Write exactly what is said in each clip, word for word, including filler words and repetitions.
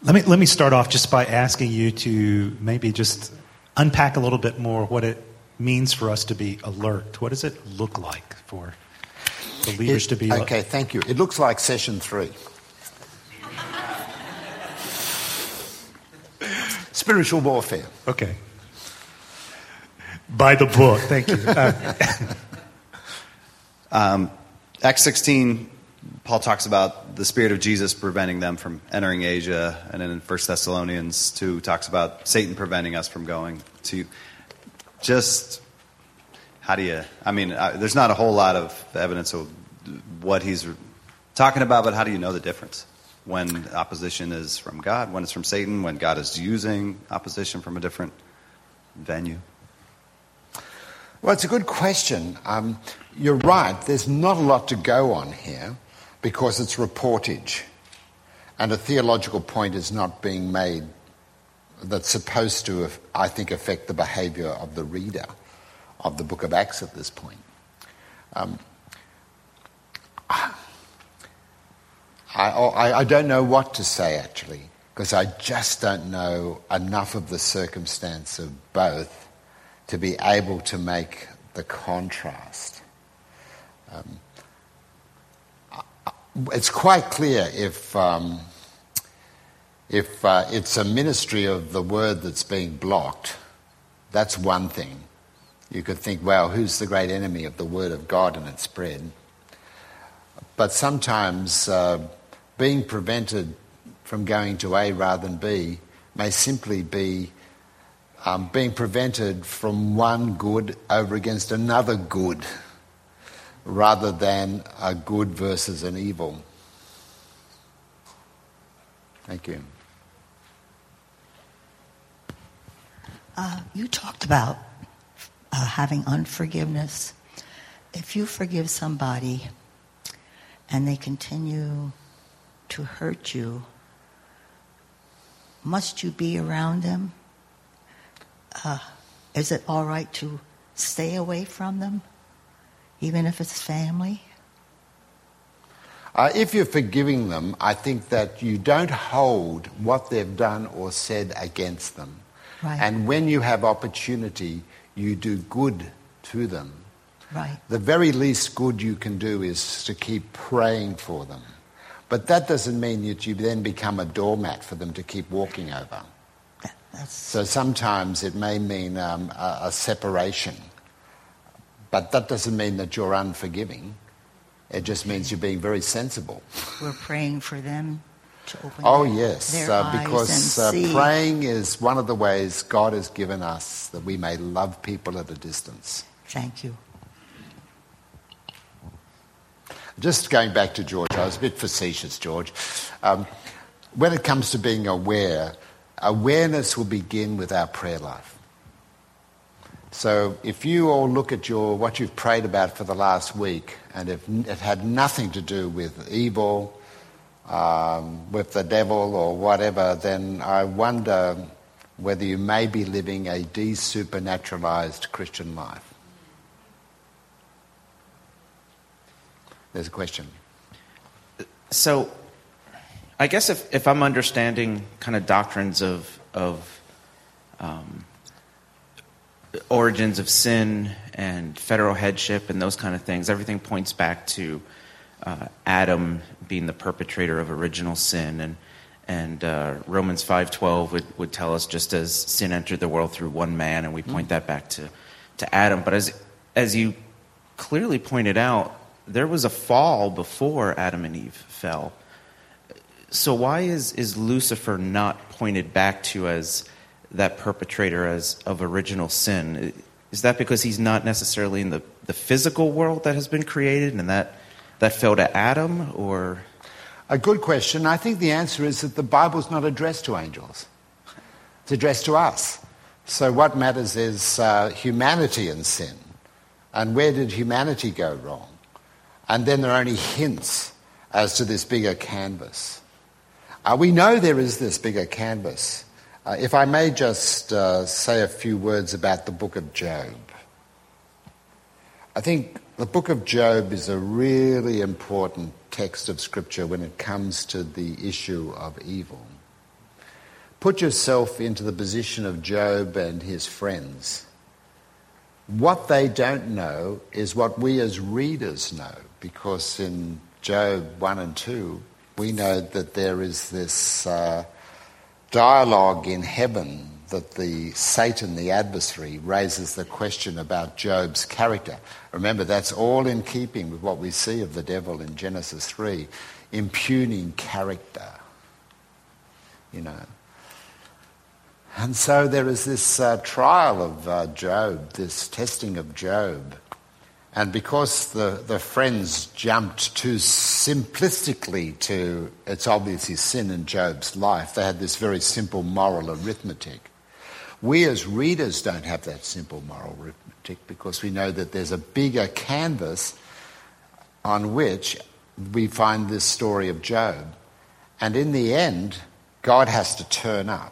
Let me let me start off just by asking you to maybe just unpack a little bit more what it means for us to be alert. What does it look like for believers it, to be alert? alert? Okay, thank you. It looks like session three. Spiritual warfare. Okay. By the book. Thank you. Uh, um, Acts sixteen, Paul talks about the Spirit of Jesus preventing them from entering Asia. And then in First Thessalonians two talks about Satan preventing us from going to. Just how do you, I mean, uh, there's not a whole lot of evidence of what he's talking about, but how do you know the difference? When opposition is from God, when it's from Satan, when God is using opposition from a different venue? Well, it's a good question. Um, you're right. There's not a lot to go on here because it's reportage. And a theological point is not being made that's supposed to, I think, affect the behavior of the reader of the book of Acts at this point. Um, I, I, I don't know what to say, actually, because I just don't know enough of the circumstance of both to be able to make the contrast. Um, it's quite clear if um, if uh, it's a ministry of the word that's being blocked, that's one thing. You could think, well, who's the great enemy of the word of God and its spread? But sometimes uh, being prevented from going to A rather than B may simply be um, being prevented from one good over against another good, rather than a good versus an evil. Thank you. Uh, you talked about uh, having unforgiveness. If you forgive somebody and they continue to hurt you, must you be around them? Uh, is it all right to stay away from them, even if it's family? Uh, if you're forgiving them, I think that you don't hold what they've done or said against them. Right. And when you have opportunity, you do good to them. Right. The very least good you can do is to keep praying for them. But that doesn't mean that you then become a doormat for them to keep walking over. That, that's... So sometimes it may mean um, a, a separation. But that doesn't mean that you're unforgiving. It just means you're being very sensible. We're praying for them to open oh, their, yes, their uh, eyes because and uh, see. Praying is one of the ways God has given us that we may love people at a distance. Thank you. Just going back to George, I was a bit facetious, George. Um, when it comes to being aware, awareness will begin with our prayer life. So if you all look at your what you've prayed about for the last week, and if it had nothing to do with evil, um, with the devil or whatever, then I wonder whether you may be living a de-supernaturalized Christian life. There's a question. So, I guess if, if I'm understanding kind of doctrines of of um, origins of sin and federal headship and those kind of things, everything points back to uh, Adam being the perpetrator of original sin, and and uh, Romans five twelve would, would tell us just as sin entered the world through one man, and we point that back to, to Adam. But as as you clearly pointed out, there was a fall before Adam and Eve fell. So why is, is Lucifer not pointed back to as that perpetrator as of original sin? Is that because he's not necessarily in the, the physical world that has been created and that, that fell to Adam, or? A good question. I think the answer is that the Bible's not addressed to angels. It's addressed to us. So what matters is uh, humanity and sin. And where did humanity go wrong? And then there are only hints as to this bigger canvas. Uh, we know there is this bigger canvas. Uh, if I may just uh, say a few words about the book of Job. I think the book of Job is a really important text of Scripture when it comes to the issue of evil. Put yourself into the position of Job and his friends. What they don't know is what we as readers know, because in Job one and two, we know that there is this uh, dialogue in heaven that the Satan, the adversary, raises the question about Job's character. Remember, that's all in keeping with what we see of the devil in Genesis three, impugning character, you know. And so there is this uh, trial of uh, Job, this testing of Job. And because the, the friends jumped too simplistically to, it's obviously sin in Job's life, they had this very simple moral arithmetic. We as readers don't have that simple moral arithmetic because we know that there's a bigger canvas on which we find this story of Job. And in the end, God has to turn up.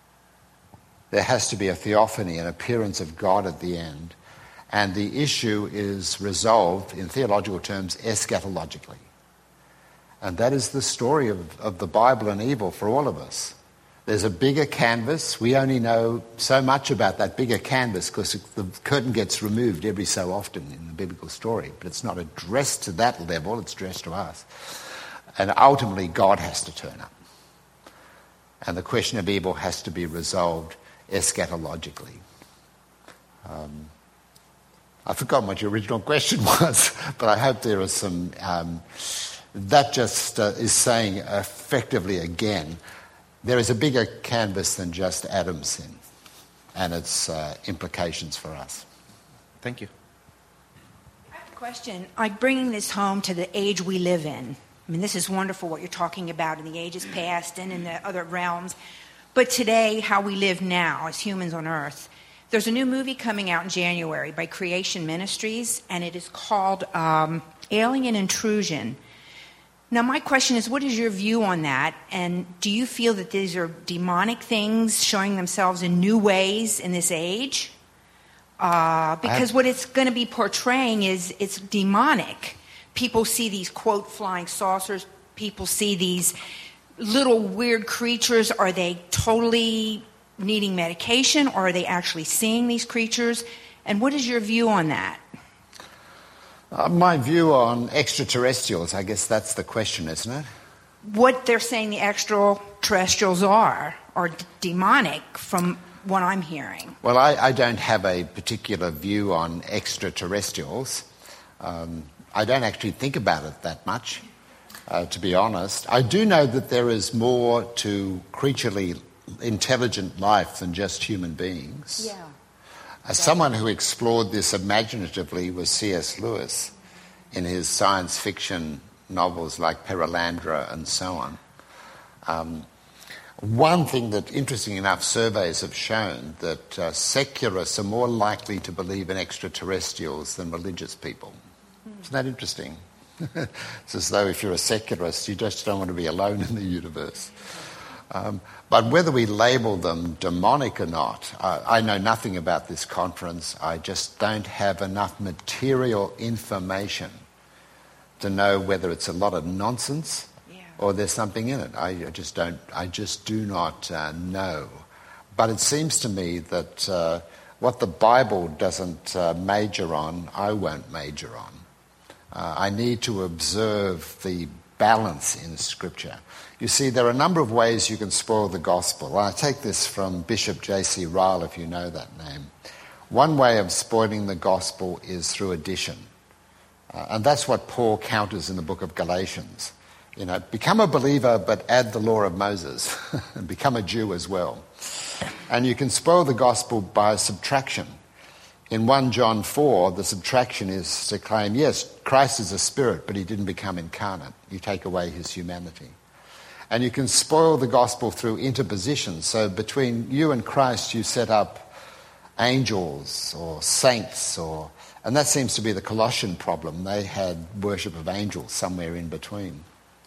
There has to be a theophany, an appearance of God at the end. And the issue is resolved, in theological terms, eschatologically. And that is the story of, of the Bible and evil for all of us. There's a bigger canvas. We only know so much about that bigger canvas because the curtain gets removed every so often in the biblical story. But it's not addressed to that level, it's addressed to us. And ultimately, God has to turn up. And the question of evil has to be resolved eschatologically. Um, I've forgotten what your original question was, but I hope there are some... Um, that just uh, is saying effectively again, there is a bigger canvas than just Adam's sin and its uh, implications for us. Thank you. I have a question. Like bringing this home to the age we live in. I mean, this is wonderful what you're talking about in the ages past and in the other realms. But today, how we live now as humans on Earth. There's a new movie coming out in January by Creation Ministries, and it is called um, Alien Intrusion. Now, my question is, what is your view on that? And do you feel that these are demonic things showing themselves in new ways in this age? Uh, because what it's going to be portraying is it's demonic. People see these, quote, flying saucers. People see these little weird creatures. Are they totally needing medication, or are they actually seeing these creatures? And what is your view on that? Uh, my view on extraterrestrials, I guess that's the question, isn't it? What they're saying the extraterrestrials are, are d- demonic from what I'm hearing. Well, I, I don't have a particular view on extraterrestrials. Um, I don't actually think about it that much, uh, to be honest. I do know that there is more to creaturely intelligent life than just human beings. Yeah. As someone who explored this imaginatively was C S Lewis in his science fiction novels like Perelandra and so on. Um, one thing that, interesting enough, surveys have shown that uh, secularists are more likely to believe in extraterrestrials than religious people. Mm. Isn't that interesting? It's as though if you're a secularist, you just don't want to be alone in the universe. Um, but whether we label them demonic or not, uh, I know nothing about this conference. I just don't have enough material information to know whether it's a lot of nonsense yeah. or there's something in it. I, I just don't. I just do not uh, know. But it seems to me that uh, what the Bible doesn't uh, major on, I won't major on. Uh, I need to observe the balance in Scripture. You see, there are a number of ways you can spoil the gospel. I take this from Bishop J C Ryle, if you know that name. One way of spoiling the gospel is through addition. Uh, and that's what Paul counters in the book of Galatians. You know, become a believer, but add the law of Moses. And become a Jew as well. And you can spoil the gospel by subtraction. In First John four, the subtraction is to claim, yes, Christ is a spirit, but he didn't become incarnate. You take away his humanity. And you can spoil the gospel through interposition. So between you and Christ, you set up angels or saints, or and that seems to be the Colossian problem. They had worship of angels somewhere in between.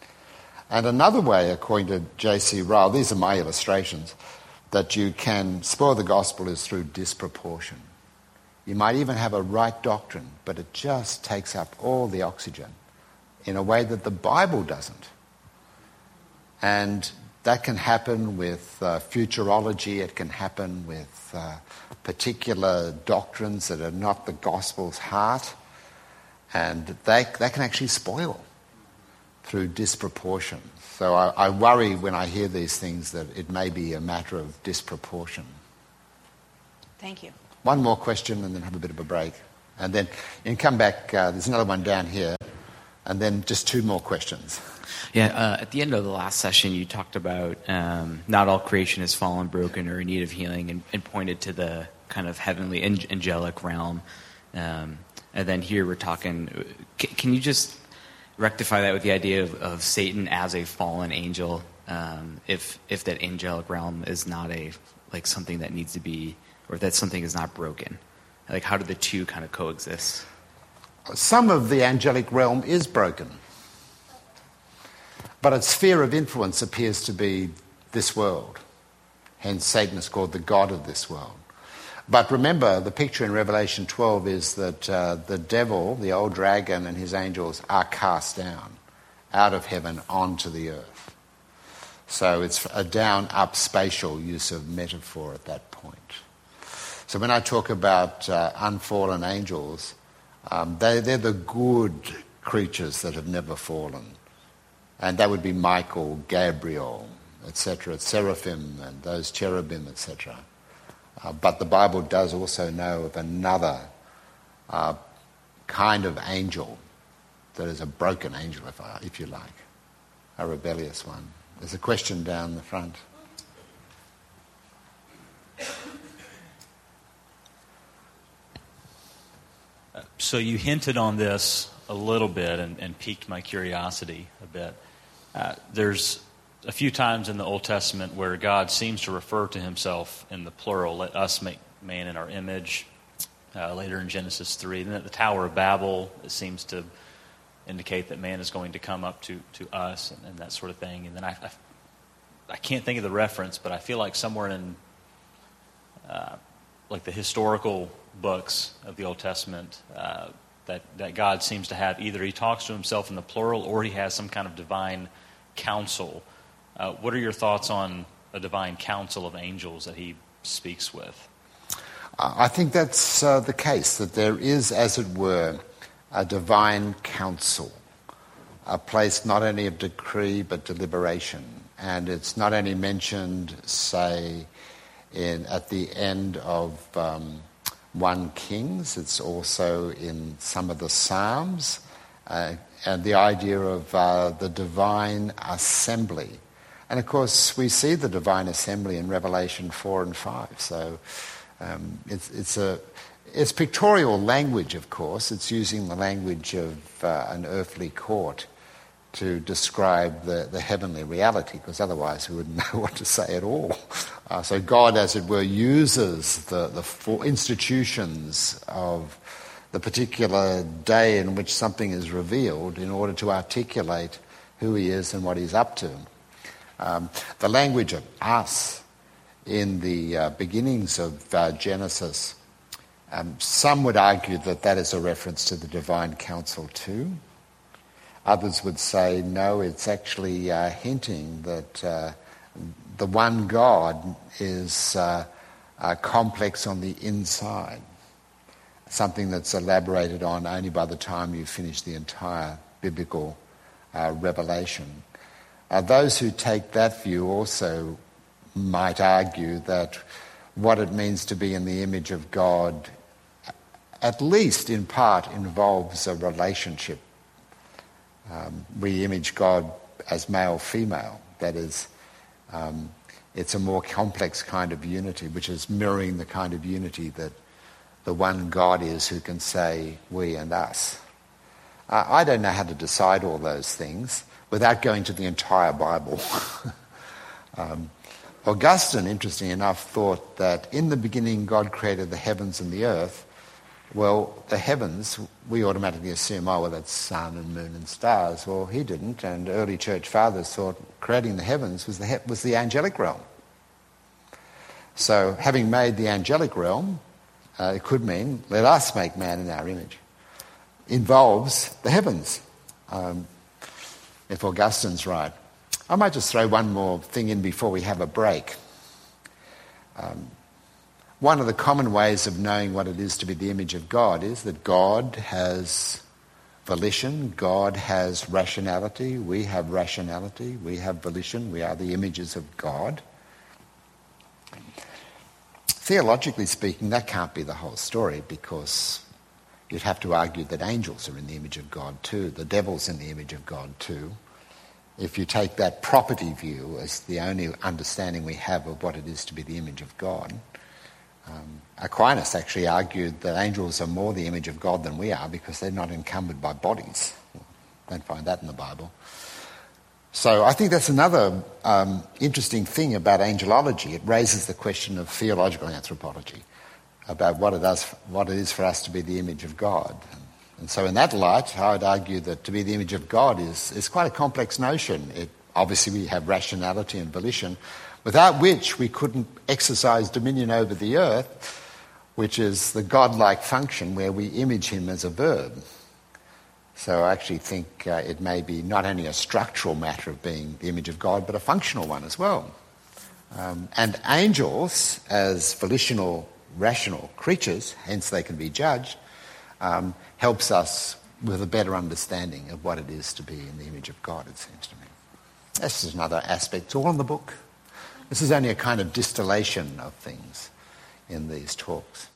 And another way, according to J C Ryle, these are my illustrations, that you can spoil the gospel is through disproportion. You might even have a right doctrine, but it just takes up all the oxygen in a way that the Bible doesn't. And that can happen with uh, futurology. It can happen with uh, particular doctrines that are not the gospel's heart. And they, they can actually spoil through disproportion. So I, I worry when I hear these things that it may be a matter of disproportion. Thank you. One more question and then have a bit of a break. And then you can come back. Uh, there's another one down here. And then just two more questions. Yeah, uh, at the end of the last session, you talked about um, not all creation is fallen, broken, or in need of healing, and, and pointed to the kind of heavenly, ang- angelic realm. Um, and then here we're talking, c- can you just rectify that with the idea of, of Satan as a fallen angel, um, if if that angelic realm is not a, like something that needs to be, or if that something is not broken? Like, how do the two kind of coexist? Some of the angelic realm is broken. But its sphere of influence appears to be this world. Hence, Satan is called the god of this world. But remember, the picture in Revelation twelve is that uh, the devil, the old dragon, and his angels are cast down out of heaven onto the earth. So it's a down-up spatial use of metaphor at that point. So when I talk about uh, unfallen angels, um, they, they're the good creatures that have never fallen. And that would be Michael, Gabriel, et cetera, seraphim and those cherubim, et cetera. Uh, but the Bible does also know of another uh, kind of angel that is a broken angel, if, I, if you like, a rebellious one. There's a question down the front. So you hinted on this a little bit and, and piqued my curiosity a bit. Uh, there's a few times in the Old Testament where God seems to refer to himself in the plural, let us make man in our image. Uh, later in Genesis three. Then at the Tower of Babel, it seems to indicate that man is going to come up to, to us and, and that sort of thing. And then I, I, I can't think of the reference, but I feel like somewhere in uh, like the historical books of the Old Testament, uh, that, that God seems to have either he talks to himself in the plural or he has some kind of divine council. Uh, what are your thoughts on a divine council of angels that he speaks with? I think that's uh, the case, that there is, as it were, a divine council, a place not only of decree but deliberation. And it's not only mentioned, say, in at the end of um, First Kings, it's also in some of the Psalms, uh, and the idea of uh, the divine assembly. And of course, we see the divine assembly in Revelation four and five, so... Um, it's, it's a it's pictorial language, of course. It's using the language of uh, an earthly court to describe the, the heavenly reality, because otherwise we wouldn't know what to say at all. Uh, so God, as it were, uses the, the four institutions of the particular day in which something is revealed in order to articulate who he is and what he's up to. Um, the language of us in the uh, beginnings of uh, Genesis, um, some would argue that that is a reference to the divine council too. Others would say, no, it's actually uh, hinting that uh, the one God is uh, uh, complex on the inside, something that's elaborated on only by the time you finish the entire biblical uh, revelation. Uh, those who take that view also might argue that what it means to be in the image of God, at least in part, involves a relationship. Um, we image God as male-female. That is, um, it's a more complex kind of unity, which is mirroring the kind of unity that the one God is who can say we and us. Uh, I don't know how to decide all those things without going to the entire Bible. um, Augustine, interesting enough, thought that in the beginning God created the heavens and the earth. Well, the heavens, we automatically assume, oh, well, that's sun and moon and stars. Well, he didn't, and early church fathers thought creating the heavens was the, he- was the angelic realm. So having made the angelic realm, uh, it could mean, let us make man in our image, involves the heavens, um, if Augustine's right. I might just throw one more thing in before we have a break. Um, one of the common ways of knowing what it is to be the image of God is that God has volition, God has rationality, we have rationality, we have volition, we are the images of God. Theologically speaking, that can't be the whole story, because you'd have to argue that angels are in the image of God too, the devil's in the image of God too. If you take that property view as the only understanding we have of what it is to be the image of God, um, Aquinas actually argued that angels are more the image of God than we are because they're not encumbered by bodies. Don't find that in the Bible. So I think that's another um, interesting thing about angelology. It raises the question of theological anthropology, about what it, does, what it is for us to be the image of God. And so in that light, I would argue that to be the image of God is, is quite a complex notion. It, obviously, we have rationality and volition, without which we couldn't exercise dominion over the earth, which is the godlike function where we image him as a verb. So I actually think uh, it may be not only a structural matter of being the image of God, but a functional one as well. Um, and angels, as volitional, rational creatures, hence they can be judged, um, helps us with a better understanding of what it is to be in the image of God, it seems to me. This is another aspect. It's all in the book. This is only a kind of distillation of things in these talks.